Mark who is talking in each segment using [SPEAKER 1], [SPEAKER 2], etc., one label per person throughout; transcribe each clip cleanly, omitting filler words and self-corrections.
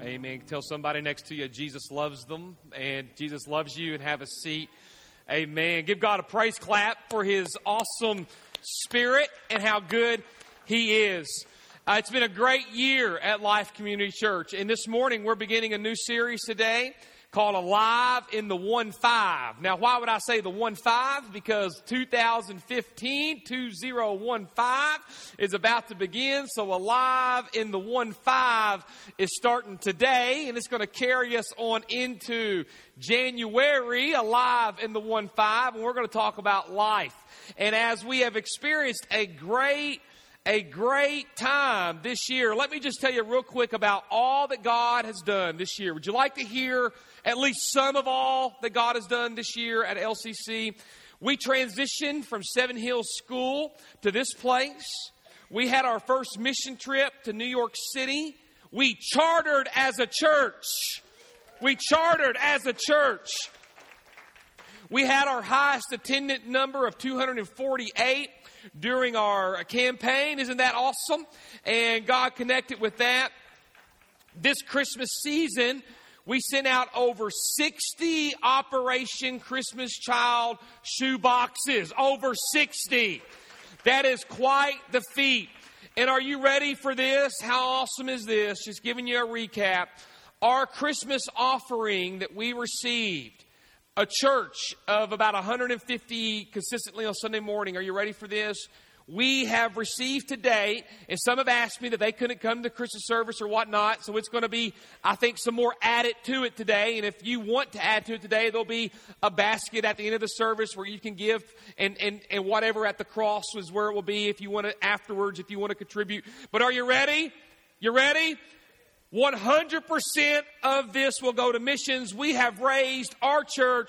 [SPEAKER 1] Amen. Tell somebody next to you, Jesus loves them and Jesus loves you, and have a seat. Amen. Give God a praise clap for His awesome Spirit and how good He is. It's been a great year at Life Community Church. And this morning we're beginning a new series today called Alive in the 1-5. Now, why would I say the 1-5? Because 2015 is about to begin. So Alive in the 1-5 is starting today, and it's going to carry us on into January, Alive in the 1-5, and we're going to talk about life. And as we have experienced a great time this year, let me just tell you real quick about all that God has done this year. Would you like to hear at least some of all that God has done this year at LCC? We transitioned from Seven Hills School to this place. We had our first mission trip to New York City. We chartered as a church. We had our highest attendant number of 248 during our campaign. Isn't that awesome? And God connected with that. This Christmas season, we sent out over 60 Operation Christmas Child shoe boxes. Over 60. That is quite the feat. And are you ready for this? How awesome is this? Just giving you a recap. Our Christmas offering that we received, a church of about 150 consistently on Sunday morning. Are you ready for this? We have received today, and some have asked me that they couldn't come to Christmas service or whatnot, so it's going to be, I think, some more added to it today. And if you want to add to it today, there'll be a basket at the end of the service where you can give, and whatever at the cross is where it will be if you want to afterwards, if you want to contribute. But are you ready? You ready? 100% of this will go to missions. We have raised, our church,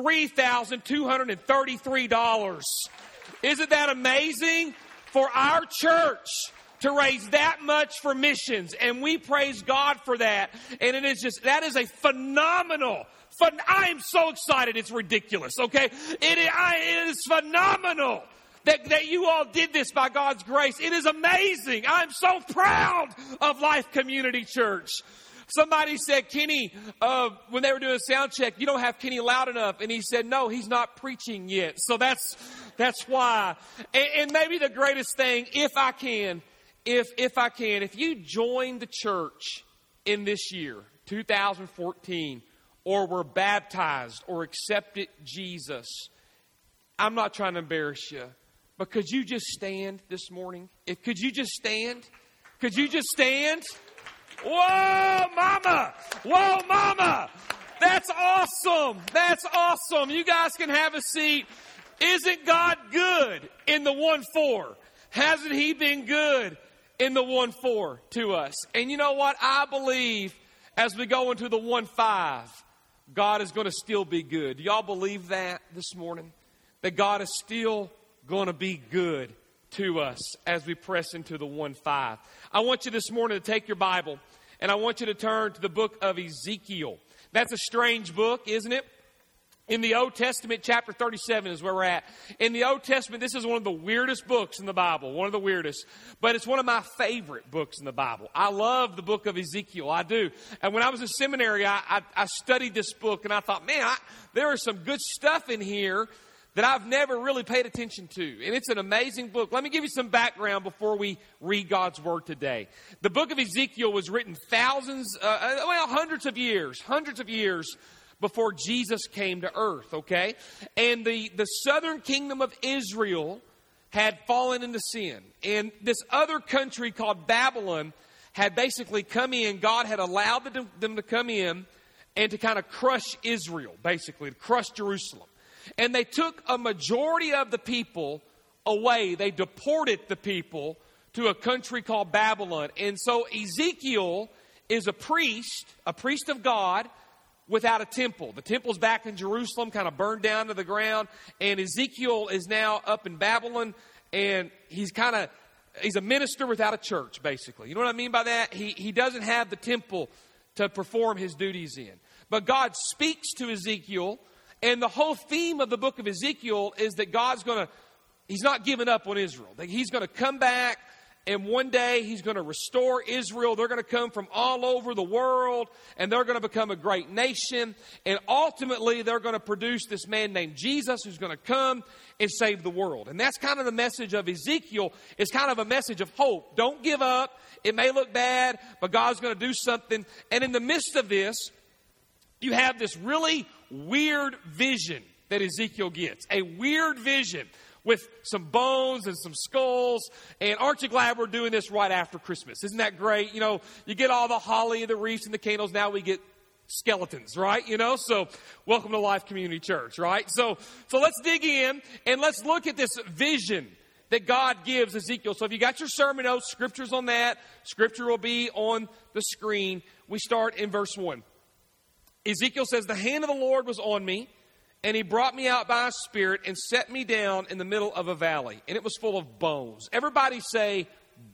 [SPEAKER 1] $3,233. Isn't that amazing? For our church to raise that much for missions. And we praise God for that. And it is just, that is a phenomenal, I am so excited, it's ridiculous, okay? It is phenomenal that you all did this by God's grace. It is amazing. I'm so proud of Life Community Church. Somebody said, Kenny, when they were doing a sound check, you don't have Kenny loud enough. And he said, no, he's not preaching yet. So that's why. And maybe the greatest thing, if you join the church in this year, 2014, or were baptized or accepted Jesus, I'm not trying to embarrass you, but could you just stand this morning? Could you just stand? Could you just stand? Whoa, mama! Whoa, mama! That's awesome! That's awesome! You guys can have a seat. Isn't God good in the 1-4? Hasn't He been good in the 1-4 to us? And you know what? I believe as we go into the 1-5, God is going to still be good. Do y'all believe that this morning? That God is still going to be good to us as we press into the 1-5. I want you this morning to take your Bible and I want you to turn to the book of Ezekiel. That's a strange book, isn't it? In the Old Testament, chapter 37 is where we're at. In the Old Testament, this is one of the weirdest books in the Bible. One of the weirdest. But it's one of my favorite books in the Bible. I love the book of Ezekiel. I do. And when I was in seminary, I studied this book and I thought, man, there is some good stuff in here that I've never really paid attention to. And it's an amazing book. Let me give you some background before we read God's Word today. The book of Ezekiel was written hundreds of years before Jesus came to earth, okay? And the southern kingdom of Israel had fallen into sin. And this other country called Babylon had basically come in. God had allowed them to come in and to kind of crush Israel, basically, to crush Jerusalem. And they took a majority of the people away. They deported the people to a country called Babylon. And so Ezekiel is a priest of God without a temple. The temple's back in Jerusalem, kind of burned down to the ground. And Ezekiel is now up in Babylon. And he's a minister without a church, basically. You know what I mean by that? He doesn't have the temple to perform his duties in. But God speaks to Ezekiel. And the whole theme of the book of Ezekiel is that He's not giving up on Israel. That He's going to come back And one day he's going to restore Israel. They're going to come from all over the world, and they're going to become a great nation. And ultimately, they're going to produce this man named Jesus who's going to come and save the world. And that's kind of the message of Ezekiel. It's kind of a message of hope. Don't give up. It may look bad, but God's going to do something. And in the midst of this, you have this really weird vision that Ezekiel gets. A weird vision with some bones and some skulls. And aren't you glad we're doing this right after Christmas? Isn't that great? You know, you get all the holly and the wreaths and the candles. Now we get skeletons, right? You know, so welcome to Life Community Church, right? So let's dig in and let's look at this vision that God gives Ezekiel. So if you got your sermon notes, scriptures on that, scripture will be on the screen. We start in verse 1. Ezekiel says, "The hand of the Lord was on me, and he brought me out by his spirit and set me down in the middle of a valley. And it was full of bones." Everybody say,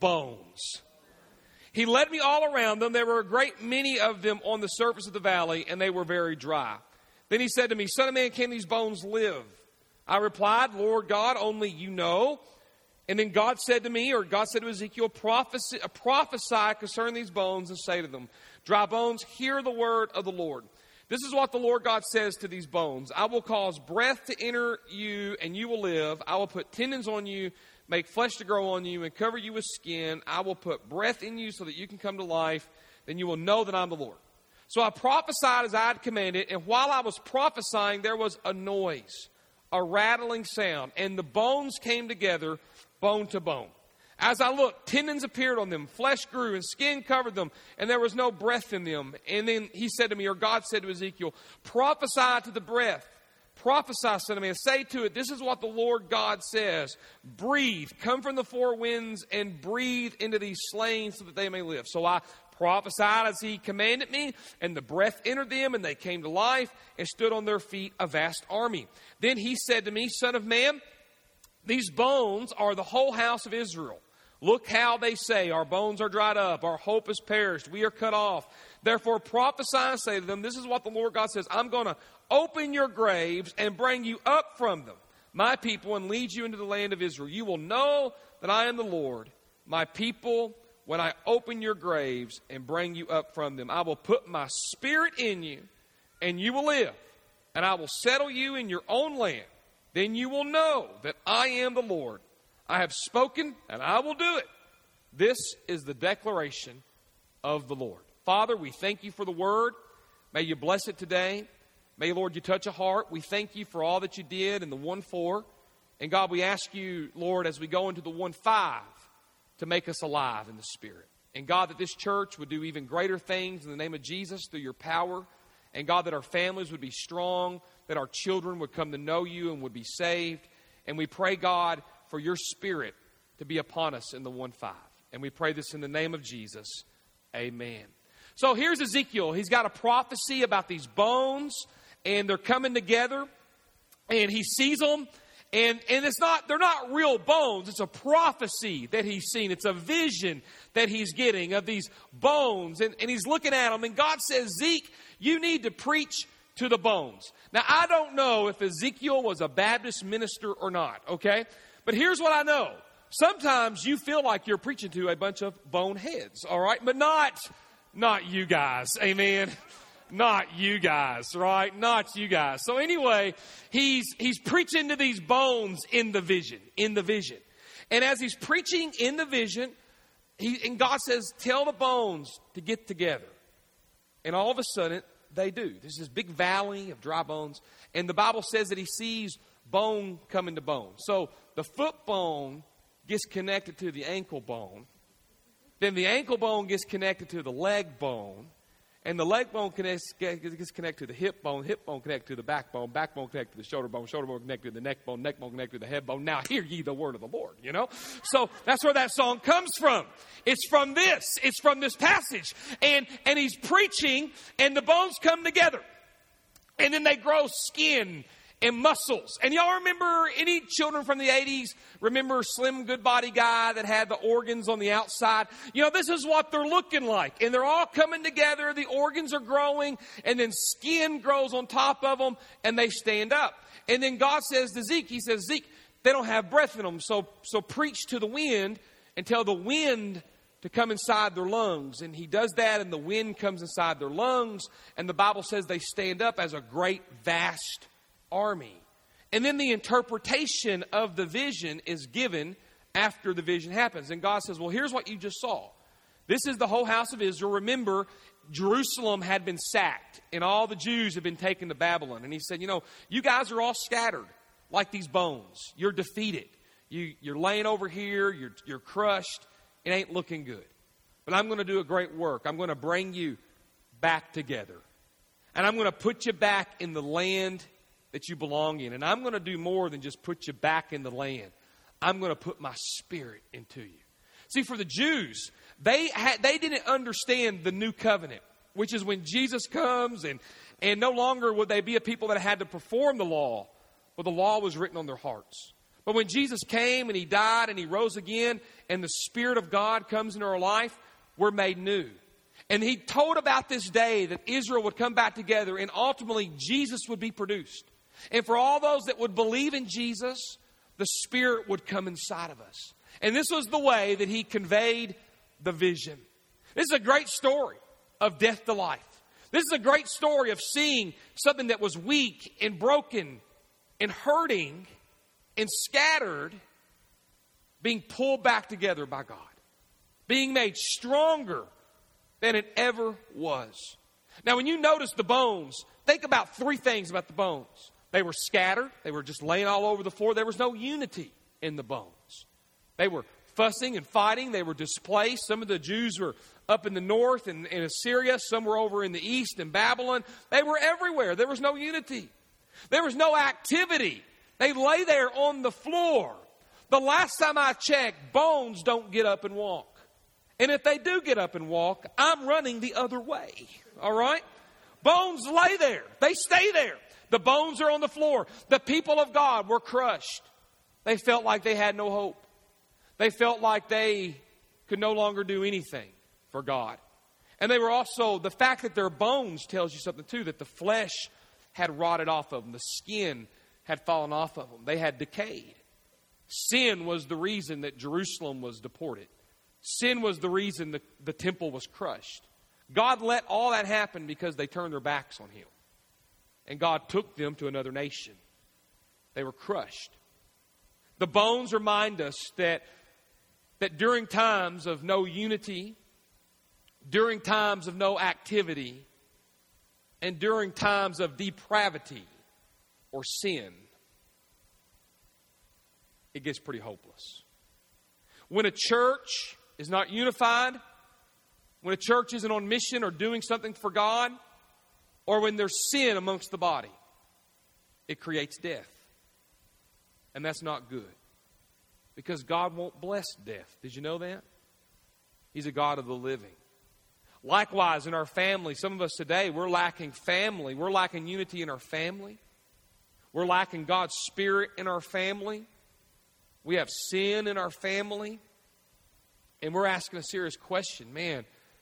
[SPEAKER 1] bones. "He led me all around them. There were a great many of them on the surface of the valley, and they were very dry. Then he said to me, 'Son of man, can these bones live?' I replied, 'Lord God, only you know.' And then God said to Ezekiel, 'Prophesy concerning these bones and say to them, dry bones, hear the word of the Lord. This is what the Lord God says to these bones. I will cause breath to enter you, and you will live. I will put tendons on you, make flesh to grow on you, and cover you with skin. I will put breath in you so that you can come to life. Then you will know that I'm the Lord.' So I prophesied as I had commanded, and while I was prophesying, there was a noise, a rattling sound, and the bones came together, bone to bone. As I looked, tendons appeared on them, flesh grew, and skin covered them, and there was no breath in them. And then he said to me, or God said to Ezekiel, 'Prophesy to the breath. Prophesy, son of man. Say to it, this is what the Lord God says. Breathe, come from the four winds, and breathe into these slain so that they may live.' So I prophesied as he commanded me, and the breath entered them, and they came to life, and stood on their feet, a vast army. Then he said to me, 'Son of man, these bones are the whole house of Israel. Look how they say, our bones are dried up, our hope is perished, we are cut off. Therefore prophesy and say to them, this is what the Lord God says, I'm going to open your graves and bring you up from them, my people, and lead you into the land of Israel. You will know that I am the Lord, my people, when I open your graves and bring you up from them. I will put my spirit in you, and you will live, and I will settle you in your own land. Then you will know that I am the Lord. I have spoken, and I will do it. This is the declaration of the Lord." Father, we thank you for the word. May you bless it today. May, Lord, you touch a heart. We thank you for all that you did in the 1:4. And God, we ask you, Lord, as we go into the 1:5, to make us alive in the Spirit. And God, that this church would do even greater things in the name of Jesus through your power. And God, that our families would be strong, that our children would come to know you and would be saved. And we pray, God, for your Spirit to be upon us in the 1:5. And we pray this in the name of Jesus. Amen. So here's Ezekiel. He's got a prophecy about these bones, and they're coming together, and he sees them. And they're not real bones. It's a prophecy that he's seen. It's a vision that he's getting of these bones. And he's looking at them. And God says, Zeke, you need to preach to the bones. Now, I don't know if Ezekiel was a Baptist minister or not, okay? But here's what I know. Sometimes you feel like you're preaching to a bunch of boneheads, all right? But not you guys, amen? Not you guys, right? Not you guys. So anyway, he's preaching to these bones in the vision. And as he's preaching in the vision, and God says, tell the bones to get together. And all of a sudden, they do. There's this big valley of dry bones. And the Bible says that he sees bone coming to bone. So the foot bone gets connected to the ankle bone. Then the ankle bone gets connected to the leg bone. And the leg bone gets connected to the hip bone connected to the backbone connected to the shoulder bone connected to the neck bone connected to the head bone. Now hear ye the word of the Lord, you know? So that's where that song comes from. It's from this passage. And he's preaching, and the bones come together. And then they grow skin and muscles. And y'all remember, any children from the 80s, remember Slim Goodbody guy that had the organs on the outside? You know, this is what they're looking like. And they're all coming together. The organs are growing. And then skin grows on top of them. And they stand up. And then God says to Zeke, he says, Zeke, they don't have breath in them. So preach to the wind and tell the wind to come inside their lungs. And he does that, and the wind comes inside their lungs, and the Bible says they stand up as a great, vast army. And then the interpretation of the vision is given after the vision happens. And God says, well, here's what you just saw. This is the whole house of Israel. Remember, Jerusalem had been sacked, and all the Jews had been taken to Babylon. And he said, you guys are all scattered like these bones. You're defeated. You're laying over here. You're crushed. It ain't looking good. But I'm going to do a great work. I'm going to bring you back together. And I'm going to put you back in the land that you belong in. And I'm going to do more than just put you back in the land. I'm going to put my Spirit into you. See, for the Jews, they didn't understand the new covenant, which is when Jesus comes, and no longer would they be a people that had to perform the law, but the law was written on their hearts. But when Jesus came and he died and he rose again, and the Spirit of God comes into our life, we're made new. And he told about this day that Israel would come back together, and ultimately Jesus would be produced. And for all those that would believe in Jesus, the Spirit would come inside of us. And this was the way that he conveyed the vision. This is a great story of death to life. This is a great story of seeing something that was weak and broken and hurting and scattered being pulled back together by God, being made stronger than it ever was. Now, when you notice the bones, think about three things about the bones. They were scattered. They were just laying all over the floor. There was no unity in the bones. They were fussing and fighting. They were displaced. Some of the Jews were up in the north in Assyria. Some were over in the east in Babylon. They were everywhere. There was no unity. There was no activity. They lay there on the floor. The last time I checked, bones don't get up and walk. And if they do get up and walk, I'm running the other way. All right? Bones lay there. They stay there. The bones are on the floor. The people of God were crushed. They felt like they had no hope. They felt like they could no longer do anything for God. And they were also, the fact that their bones tells you something too, that the flesh had rotted off of them. The skin had fallen off of them. They had decayed. Sin was the reason that Jerusalem was deported. Sin was the reason the temple was crushed. God let all that happen because they turned their backs on Him. And God took them to another nation. They were crushed. The bones remind us that during times of no unity, during times of no activity, and during times of depravity or sin, it gets pretty hopeless. When a church is not unified, when a church isn't on mission or doing something for God, or when there's sin amongst the body, it creates death. And that's not good. Because God won't bless death. Did you know that? He's a God of the living. Likewise, in our family, some of us today, we're lacking family. We're lacking unity in our family. We're lacking God's Spirit in our family. We have sin in our family. And we're asking a serious question. Man,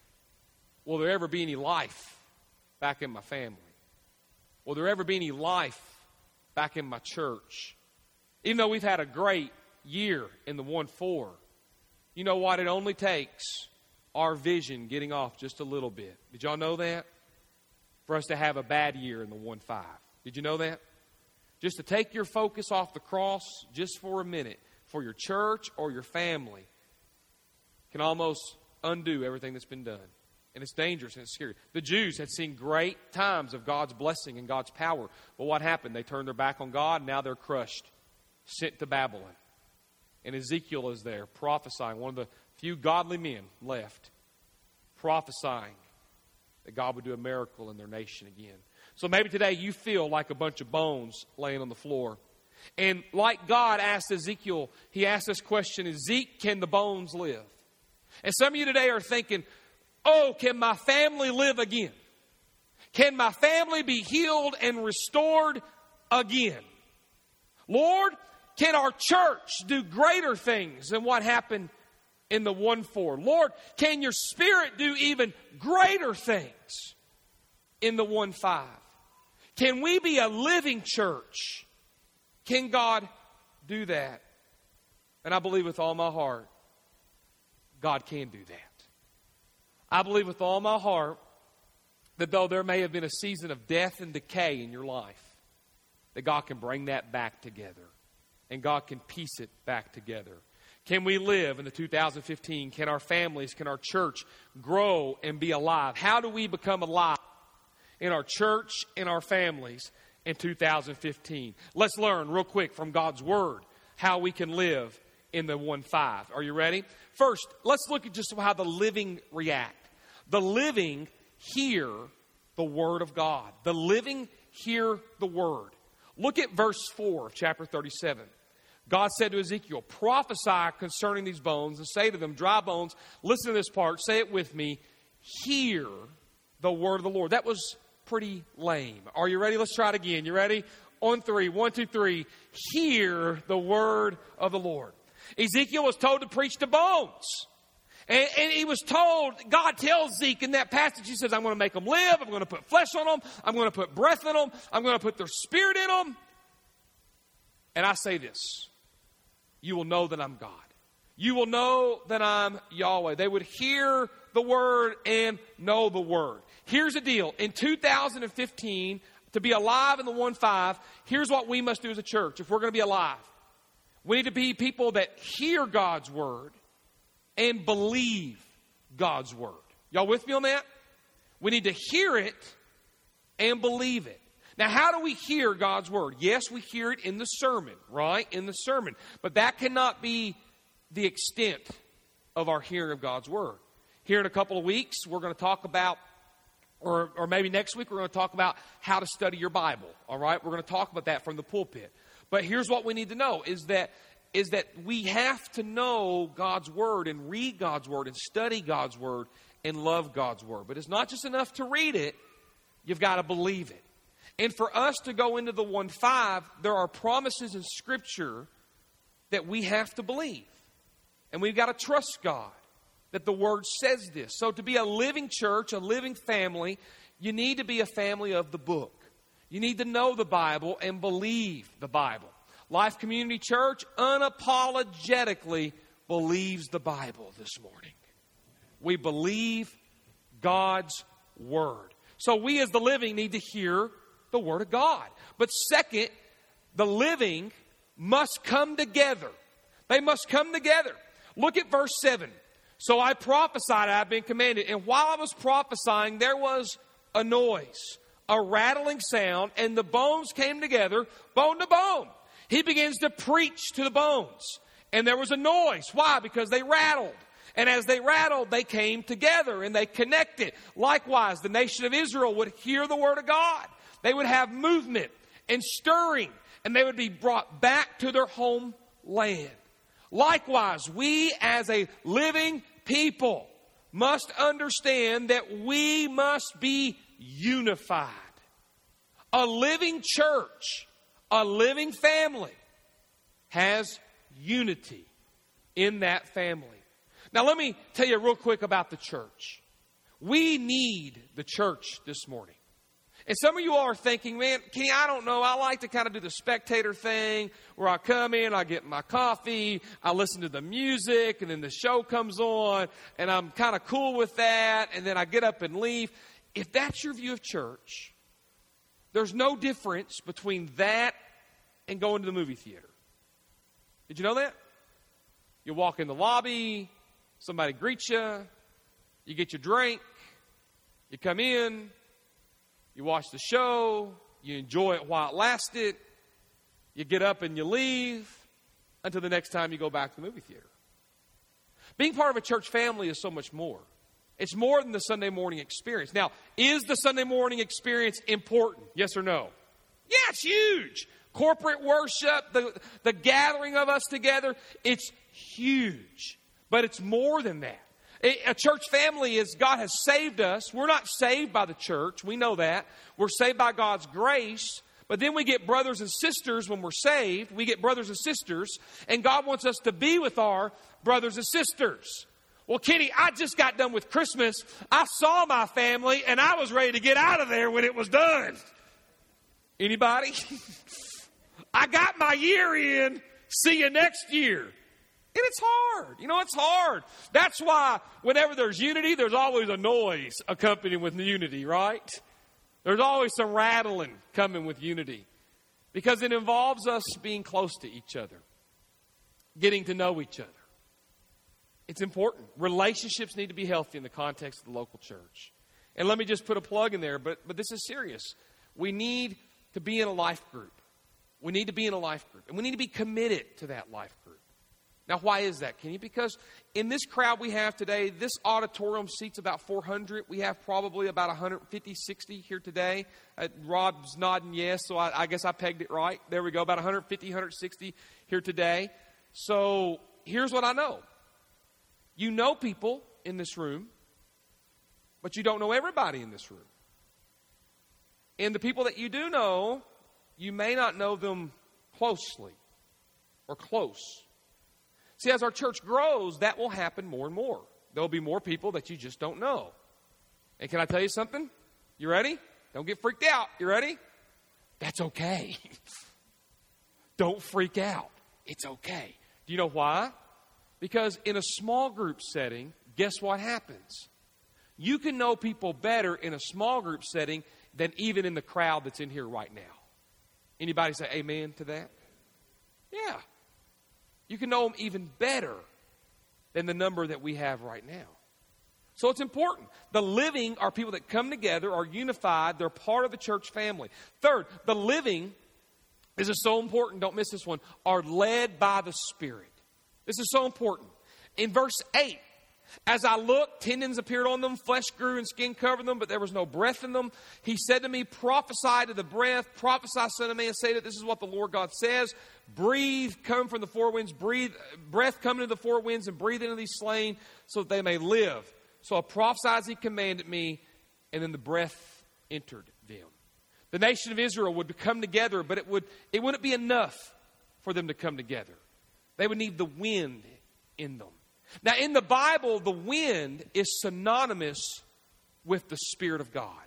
[SPEAKER 1] will there ever be any life back in my family? Will there ever be any life back in my church? Even though we've had a great year in the 1-4, you know what? It only takes our vision getting off just a little bit. Did y'all know that? For us to have a bad year in the 1-5. Did you know that? Just to take your focus off the cross just for a minute for your church or your family can almost undo everything that's been done. And it's dangerous and it's scary. The Jews had seen great times of God's blessing and God's power. But what happened? They turned their back on God, and now they're crushed, sent to Babylon. And Ezekiel is there prophesying, one of the few godly men left, prophesying that God would do a miracle in their nation again. So maybe today you feel like a bunch of bones laying on the floor. And like God asked Ezekiel, He asked this question, Ezekiel, can the bones live? And some of you today are thinking, oh, can my family live again? Can my family be healed and restored again? Lord, can our church do greater things than what happened in the 1-4? Lord, can your Spirit do even greater things in the 1-5? Can we be a living church? Can God do that? And I believe with all my heart God can do that. I believe with all my heart that though there may have been a season of death and decay in your life, that God can bring that back together. And God can piece it back together. Can we live in the 2015? Can our families, can our church grow and be alive? How do we become alive in our church, in our families in 2015? Let's learn real quick from God's Word how we can live in the 1-5. Are you ready? First, let's look at just how the living react. The living hear the Word of God. The living hear the Word. Look at verse 4 of chapter 37. God said to Ezekiel, prophesy concerning these bones and say to them, dry bones, listen to this part, say it with me, hear the word of the Lord. That was pretty lame. Are you ready? Let's try it again. You ready? On 3. 1, 2, 3. Hear the word of the Lord. Ezekiel was told to preach to bones. And he was told, God tells Zeke in that passage, he says, I'm going to make them live. I'm going to put flesh on them. I'm going to put breath in them. I'm going to put their spirit in them. And I say this, you will know that I'm God. You will know that I'm Yahweh. They would hear the word and know the word. Here's the deal. In 2015, to be alive in the 1-5, here's what we must do as a church if we're going to be alive. We need to be people that hear God's word and believe God's word. Y'all with me on that? We need to hear it and believe it. Now, how do we hear God's word? Yes, we hear it in the sermon, right? In the sermon. But that cannot be the extent of our hearing of God's word. Here in a couple of weeks, we're going to talk about, or maybe next week, we're going to talk about how to study your Bible, all right? We're going to talk about that from the pulpit. But here's what we need to know, is that we have to know God's word and read God's word and study God's word and love God's word. But it's not just enough to read it. You've got to believe it. And for us to go into the 1-5, there are promises in Scripture that we have to believe. And we've got to trust God that the Word says this. So to be a living church, a living family, you need to be a family of the book. You need to know the Bible and believe the Bible. Life Community Church unapologetically believes the Bible this morning. We believe God's Word. So we as the living need to hear the Word of God. But second, the living must come together. They must come together. Look at verse 7. So I prophesied, I have been commanded. And while I was prophesying, there was a noise, a rattling sound, and the bones came together, bone to bone. He begins to preach to the bones. And there was a noise. Why? Because they rattled. And as they rattled, they came together and they connected. Likewise, the nation of Israel would hear the word of God. They would have movement and stirring, and they would be brought back to their homeland. Likewise, we as a living people must understand that we must be unified. A living church, a living family has unity in that family. Now, let me tell you real quick about the church. We need the church this morning. And some of you all are thinking, man, Kenny, I don't know. I like to kind of do the spectator thing where I come in, I get my coffee, I listen to the music, and then the show comes on, and I'm kind of cool with that, and then I get up and leave. If that's your view of church, there's no difference between that and going to the movie theater. Did you know that? You walk in the lobby, somebody greets you, you get your drink, you come in, you watch the show, you enjoy it while it lasted, you get up and you leave until the next time you go back to the movie theater. Being part of a church family is so much more. It's more than the Sunday morning experience. Now, is the Sunday morning experience important? Yes or no? Yeah, it's huge. Corporate worship, the gathering of us together, it's huge. But it's more than that. A church family is God has saved us. We're not saved by the church. We know that. We're saved by God's grace. But then we get brothers and sisters when we're saved. We get brothers and sisters. And God wants us to be with our brothers and sisters. Well, Kenny, I just got done with Christmas. I saw my family and I was ready to get out of there when it was done. Anybody? I got my year in. See you next year. And it's hard. It's hard. That's why whenever there's unity, there's always a noise accompanying with unity, right? There's always some rattling coming with unity. Because it involves us being close to each other. Getting to know each other. It's important. Relationships need to be healthy in the context of the local church. And let me just put a plug in there, but this is serious. We need to be in a life group. We need to be in a life group. And we need to be committed to that life group. Now, why is that, Kenny? Because in this crowd we have today, this auditorium seats about 400. We have probably about 150, 60 here today. Rob's nodding yes, so I guess I pegged it right. There we go, about 150, 160 here today. So here's what I know. You know people in this room, but you don't know everybody in this room. And the people that you do know, you may not know them closely or close. See, as our church grows, that will happen more and more. There'll be more people that you just don't know. And can I tell you something? You ready? Don't get freaked out. You ready? That's okay. Don't freak out. It's okay. Do you know why? Because in a small group setting, guess what happens? You can know people better in a small group setting than even in the crowd that's in here right now. Anybody say amen to that? Yeah. You can know them even better than the number that we have right now. So it's important. The living are people that come together, are unified, they're part of the church family. Third, the living, this is so important, don't miss this one, are led by the Spirit. This is so important. In verse 8, as I looked, tendons appeared on them, flesh grew and skin covered them, but there was no breath in them. He said to me, prophesy to the breath, prophesy, son of man, say that this is what the Lord God says. Breathe, come from the four winds, breath come into the four winds and breathe into these slain so that they may live. So I prophesied as he commanded me, and then the breath entered them. The nation of Israel would come together, but it wouldn't be enough for them to come together. They would need the wind in them. Now, in the Bible, the wind is synonymous with the Spirit of God.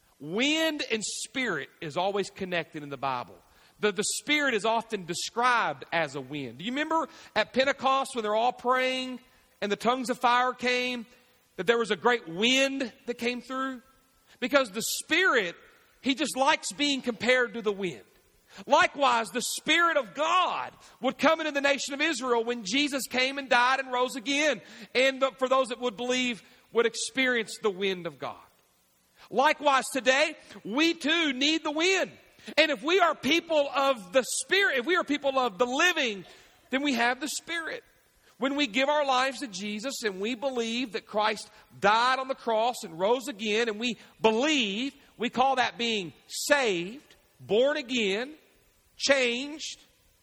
[SPEAKER 1] Wind and Spirit is always connected in the Bible. The Spirit is often described as a wind. Do you remember at Pentecost when they're all praying and the tongues of fire came, that there was a great wind that came through? Because the Spirit, He just likes being compared to the wind. Likewise, the Spirit of God would come into the nation of Israel when Jesus came and died and rose again. And for those that would believe, would experience the wind of God. Likewise, today, we too need the wind. And if we are people of the Spirit, if we are people of the living, then we have the Spirit. When we give our lives to Jesus and we believe that Christ died on the cross and rose again, and we believe, we call that being saved, born again, changed,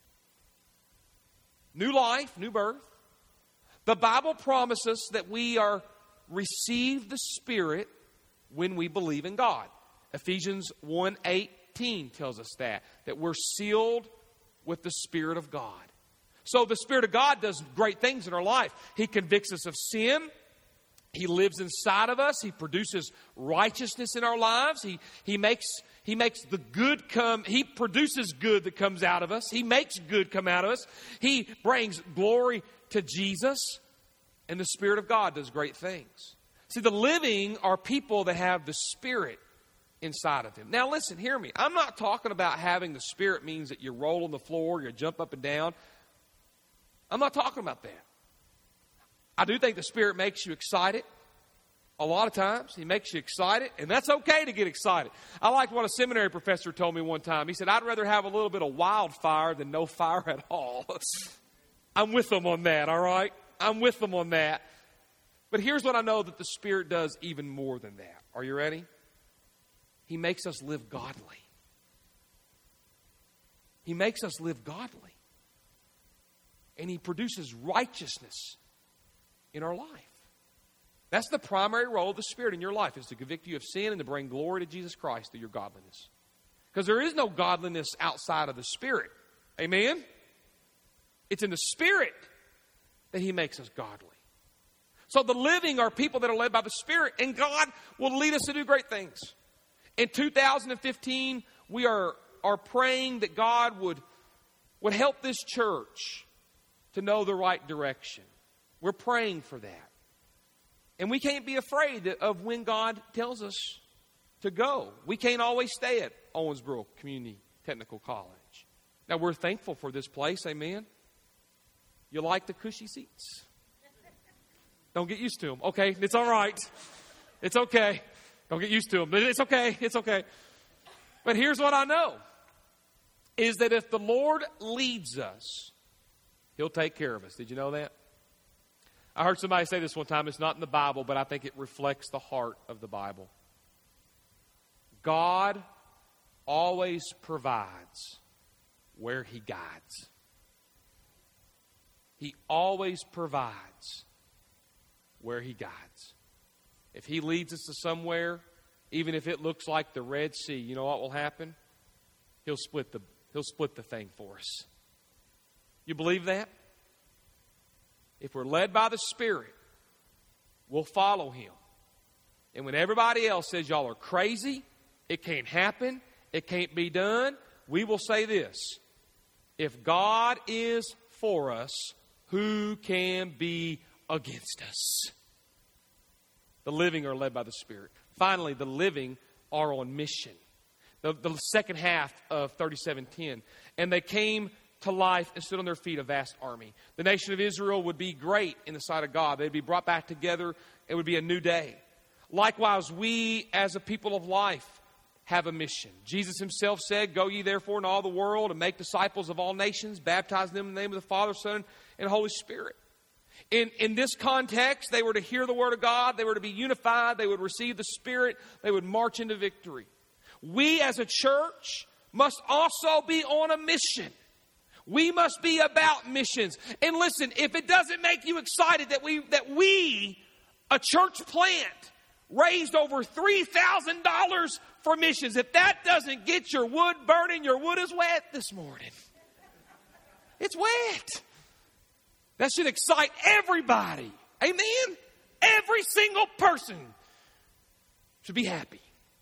[SPEAKER 1] new life, new birth. The Bible promises that we are receive the Spirit when we believe in God. Ephesians 1:18 tells us that we're sealed with the Spirit of God. So the Spirit of God does great things in our life. He convicts us of sin. He lives inside of us. He produces righteousness in our lives. He makes the good come. He produces good that comes out of us. He makes good come out of us. He brings glory to Jesus. And the Spirit of God does great things. See, the living are people that have the Spirit inside of them. Now listen, hear me. I'm not talking about having the Spirit means that you roll on the floor, you jump up and down. I'm not talking about that. I do think the Spirit makes you excited. A lot of times, He makes you excited, and that's okay to get excited. I liked what a seminary professor told me one time. He said, I'd rather have a little bit of wildfire than no fire at all. I'm with them on that, all right? I'm with them on that. But here's what I know that the Spirit does even more than that. Are you ready? He makes us live godly. He makes us live godly. And He produces righteousness in our life. That's the primary role of the Spirit in your life, is to convict you of sin and to bring glory to Jesus Christ through your godliness. Because there is no godliness outside of the Spirit. Amen? It's in the Spirit that He makes us godly. So the living are people that are led by the Spirit, and God will lead us to do great things. In 2015, we are praying that God would help this church to know the right direction. We're praying for that. And we can't be afraid of when God tells us to go. We can't always stay at Owensboro Community Technical College. Now, we're thankful for this place, amen? You like the cushy seats? Don't get used to them. Okay, it's all right. It's okay. Don't get used to them. It's okay. It's okay. But here's what I know, is that if the Lord leads us, He'll take care of us. Did you know that? I heard somebody say this one time. It's not in the Bible, but I think it reflects the heart of the Bible. God always provides where He guides. He always provides where He guides. If He leads us to somewhere, even if it looks like the Red Sea, you know what will happen? He'll split the thing for us. You believe that? If we're led by the Spirit, we'll follow Him. And when everybody else says y'all are crazy, it can't happen, it can't be done, we will say this: if God is for us, who can be against us? The living are led by the Spirit. Finally, the living are on mission. The second half of 37:10. And they came to life and stood on their feet, a vast army. The nation of Israel would be great in the sight of God. They'd be brought back together. It would be a new day. Likewise, we as a people of life have a mission. Jesus Himself said, "Go ye therefore in all the world and make disciples of all nations, baptizing them in the name of the Father, Son, and Holy Spirit." In this context, they were to hear the Word of God. They were to be unified. They would receive the Spirit. They would march into victory. We as a church must also be on a mission. We must be about missions. And listen, if it doesn't make you excited that we, a church plant, raised over $3,000 for missions, if that doesn't get your wood burning, your wood is wet this morning. It's wet. That should excite everybody. Amen? Every single person should be happy.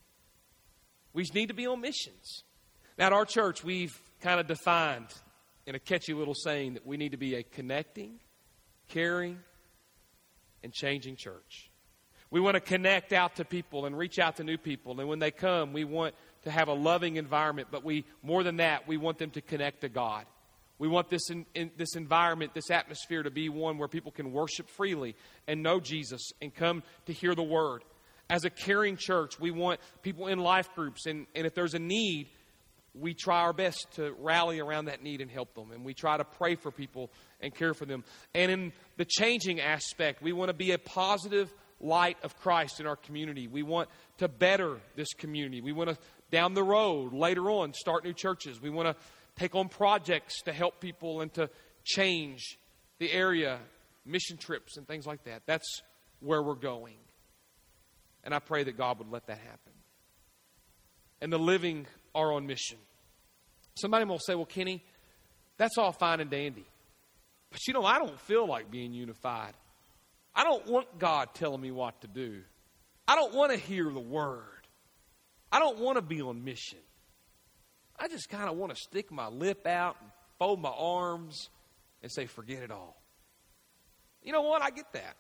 [SPEAKER 1] We need to be on missions. Now, at our church, we've kind of defined in a catchy little saying that we need to be a connecting, caring, and changing church. We want to connect out to people and reach out to new people. And when they come, we want to have a loving environment. But more than that, we want them to connect to God. We want this environment, this atmosphere to be one where people can worship freely and know Jesus and come to hear the Word. As a caring church, we want people in life groups. And if there's a need, we try our best to rally around that need and help them. And we try to pray for people and care for them. And in the changing aspect, we want to be a positive light of Christ in our community. We want to better this community. We want to, down the road, later on, start new churches. We want to take on projects to help people and to change the area, mission trips and things like that. That's where we're going. And I pray that God would let that happen. And the living are on mission. Somebody will say, well, Kenny, that's all fine and dandy. But I don't feel like being unified. I don't want God telling me what to do. I don't want to hear the Word. I don't want to be on mission. I just kind of want to stick my lip out and fold my arms and say, forget it all. You know what? I get that.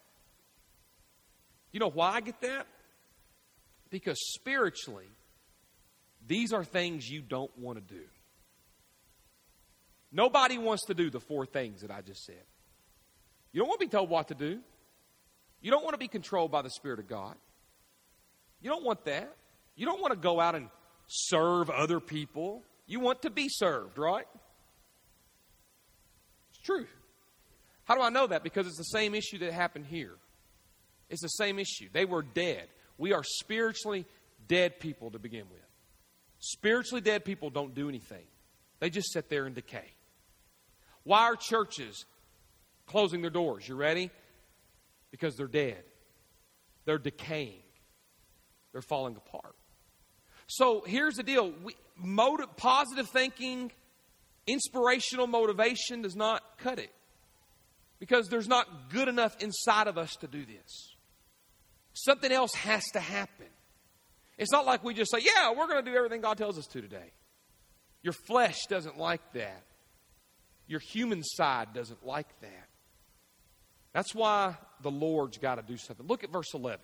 [SPEAKER 1] You know why I get that? Because spiritually, these are things you don't want to do. Nobody wants to do the four things that I just said. You don't want to be told what to do. You don't want to be controlled by the Spirit of God. You don't want that. You don't want to go out and serve other people. You want to be served, right? It's true. How do I know that? Because it's the same issue that happened here. It's the same issue. They were dead. We are spiritually dead people to begin with. Spiritually dead people don't do anything. They just sit there and decay. Why are churches closing their doors? You ready? Because they're dead. They're decaying. They're falling apart. So here's the deal. Positive thinking, inspirational motivation does not cut it. Because there's not good enough inside of us to do this. Something else has to happen. It's not like we just say, yeah, we're going to do everything God tells us to today. Your flesh doesn't like that. Your human side doesn't like that. That's why the Lord's got to do something. Look at verse 11.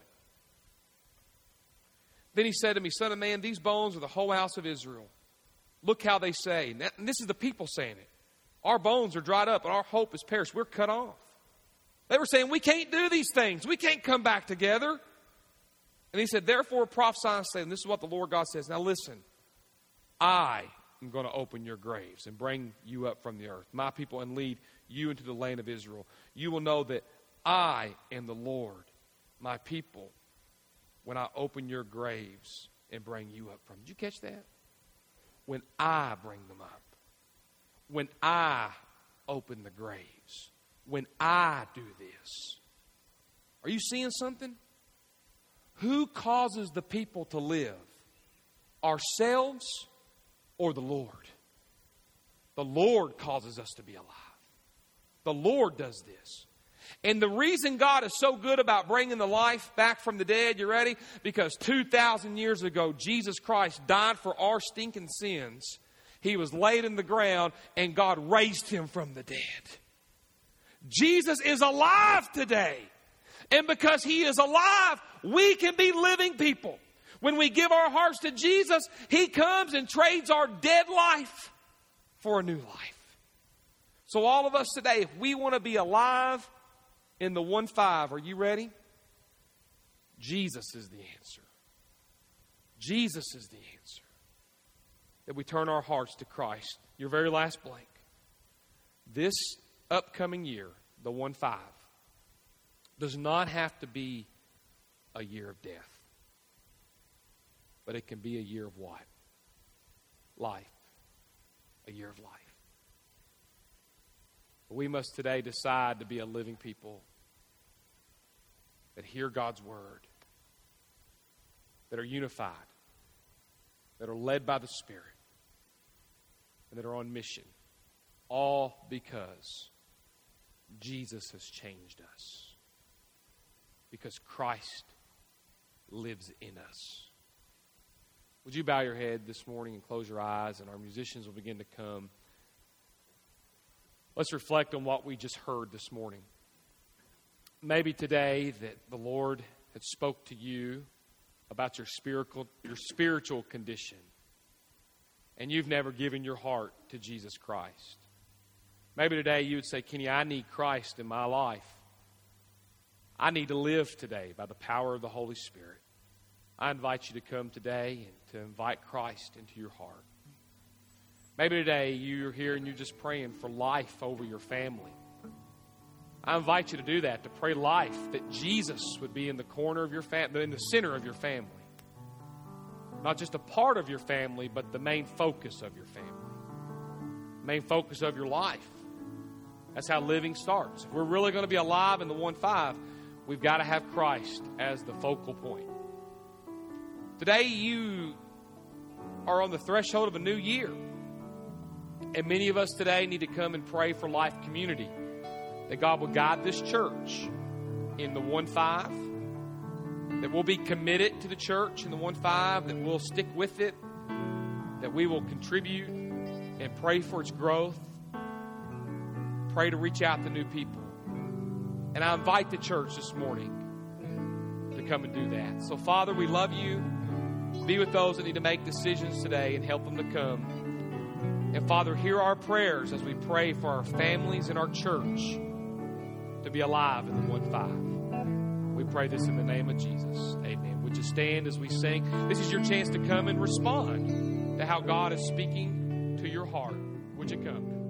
[SPEAKER 1] Then he said to me, Son of man, these bones are the whole house of Israel. Look how they say. And this is the people saying it. Our bones are dried up and our hope is perished. We're cut off. They were saying, we can't do these things. We can't come back together. And he said, therefore prophesy and say, and this is what the Lord God says. Now listen, I am going to open your graves and bring you up from the earth, my people, and lead you into the land of Israel. You will know that I am the Lord, my people, when I open your graves and bring you up from. Did you catch that? When I bring them up. When I open the graves. When I do this. Are you seeing something? Who causes the people to live? Ourselves or the Lord? The Lord causes us to be alive. The Lord does this. And the reason God is so good about bringing the life back from the dead, you ready? Because 2,000 years ago, Jesus Christ died for our stinking sins. He was laid in the ground and God raised him from the dead. Jesus is alive today. And because he is alive, we can be living people. When we give our hearts to Jesus, he comes and trades our dead life for a new life. So all of us today, if we want to be alive in the 1-5, are you ready? Jesus is the answer. Jesus is the answer. That we turn our hearts to Christ. Your very last blank. This upcoming year, the 1-5, does not have to be a year of death. But it can be a year of what? Life. A year of life. We must today decide to be a living people that hear God's word, that are unified, that are led by the Spirit, and that are on mission. All because Jesus has changed us. Because Christ lives in us. Would you bow your head this morning and close your eyes, and our musicians will begin to come. Let's reflect on what we just heard this morning. Maybe today that the Lord had spoke to you about your spiritual condition, and you've never given your heart to Jesus Christ. Maybe today you would say, Kenny, I need Christ in my life. I need to live today by the power of the Holy Spirit. I invite you to come today and to invite Christ into your heart. Maybe today you're here and you're just praying for life over your family. I invite you to do that, to pray life, that Jesus would be in the corner of your family, in the center of your family. Not just a part of your family, but the main focus of your family. Main focus of your life. That's how living starts. If we're really going to be alive in the 1-5, we've got to have Christ as the focal point. Today you are on the threshold of a new year. And many of us today need to come and pray for Life Community. That God will guide this church in the 1-5. That we'll be committed to the church in the 1-5. That we'll stick with it. That we will contribute and pray for its growth. Pray to reach out to new people. And I invite the church this morning to come and do that. So, Father, we love you. Be with those that need to make decisions today and help them to come. And, Father, hear our prayers as we pray for our families and our church to be alive in the 1-5. We pray this in the name of Jesus. Amen. Would you stand as we sing? This is your chance to come and respond to how God is speaking to your heart. Would you come?